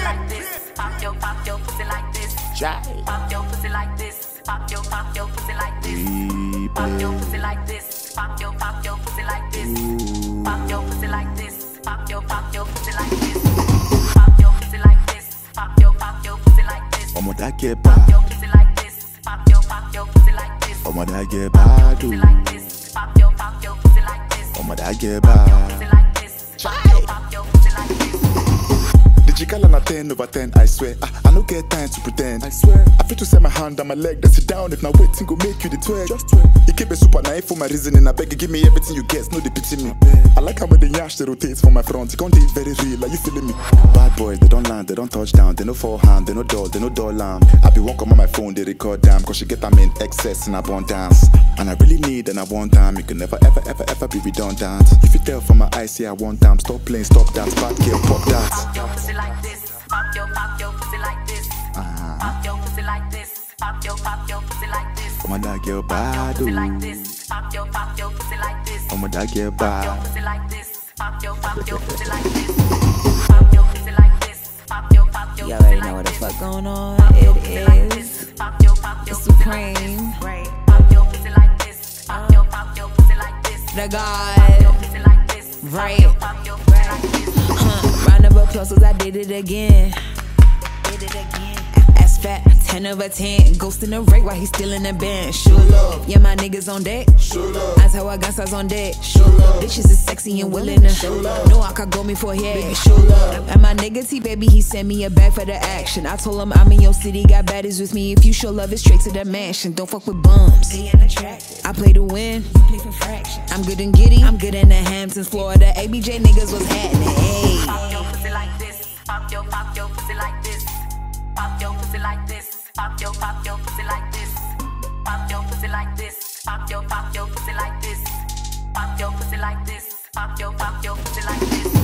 like this. Pop your pussy like this. Pop your pussy like this. Pop your pussy like this. Pop your pussy like this. Pop your pussy like this. Pop your pussy like this. Pop your pussy like this. Pop your pussy like this. Pop your pussy like this. Omo da get Pop bad. your pussy like this. Pop your pussy like this. Omo da get bad. Pussy like this. Pop your pussy like this. Omo da get bad. Pussy like this. Pop your pussy like this. The Chikala na 10 over 10, I swear. I no get time to pretend. I swear. I feel to set my hand on my leg, then sit down. If not waiting, go make you the twerk. Just twerk. You keep a super naive for my reasoning. I beg you, give me everything you get. No, they pity me. I like how when the yash they rotate from my front. You can't be very real. Are you feeling me? Bad boys, they don't land, they don't touch down. They no forehand, they no door lamb. I be walking on my phone, they record damn. Cause she get them in excess in abundance. And I really need and I want time. You can never ever be redundant. If you tell from my eyes, say I want time. Stop playing, stop that. Bad girl, pop that. Pop your pussy like this. Pop your pussy like this. Pop your pussy like this. Pop your pussy like this. Omo da get Pop bad. your pussy like this. Pop your pussy like this. Omo da get Pop your bad. pussy like this. Pop your pussy like this. Pop your pussy like this. Pop your pussy You already know what the fuck going on. It is the Supreme, Pop your pussy like this. Pop your pussy like this. the God, Pussy like this. right? Pop your pussy like this. Round of applause 'cause I did it again. Ass fat, 10 over 10. Ghost in the rate while he's still in the band. Sure love, yeah, my niggas on deck. Sure love, that's how I got stars on deck. Sure love, bitches is sexy and willing to. Sure love, no, I could go me for a head. Baby, sure love, and my nigga T, baby, he sent me a bag for the action. I told him I'm in your city, got baddies with me. If you show love, it's straight to the mansion. Don't fuck with bums. I play to win, you play for fraction. I'm good and giddy, I'm good in the Hamptons, Florida. ABJ niggas was happening. Hey. Pop your pussy like this. Pop your pussy like this. Pop your pussy like this. Pop your pussy like this. Pop your pussy like this. Pop your pussy like this. Pop your pussy like this. Pop your pussy like this.